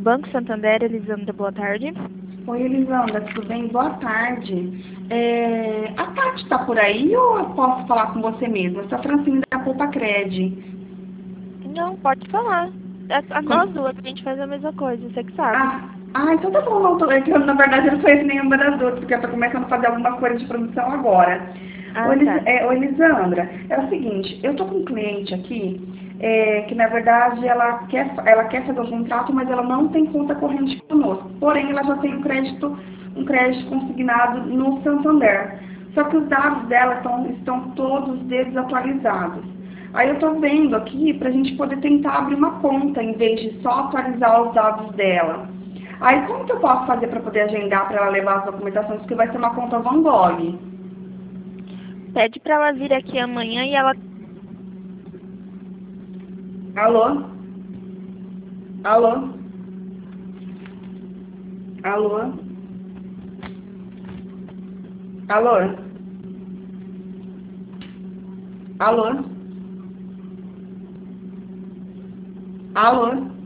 Banco Santander, Elisandra, boa tarde. Oi, Elisandra, tudo bem? Boa tarde. A Tati está por aí ou eu posso falar com você mesma? Eu sou a Francine da Poupa Cred. Não, pode falar. Nós duas, a gente faz a mesma coisa, você que sabe. Então tá bom. Não, é que eu, na verdade, eu não conheço nenhuma das duas, porque eu tô começando a fazer alguma coisa de produção agora. Ah, tá. Oi, Elisandra, é o seguinte, eu tô com um cliente aqui, que na verdade ela quer fazer um contrato, mas ela não tem conta corrente conosco. Porém, ela já tem um crédito consignado no Santander. Só que os dados dela estão todos desatualizados. Aí eu estou vendo aqui para a gente poder tentar abrir uma conta, em vez de só atualizar os dados dela. Aí como que eu posso fazer para poder agendar para ela levar as documentações? Porque vai ser uma conta Van Gogh. Pede pra ela vir aqui amanhã e ela... Alô? Alô? Alô? Alô? Alô? Alô?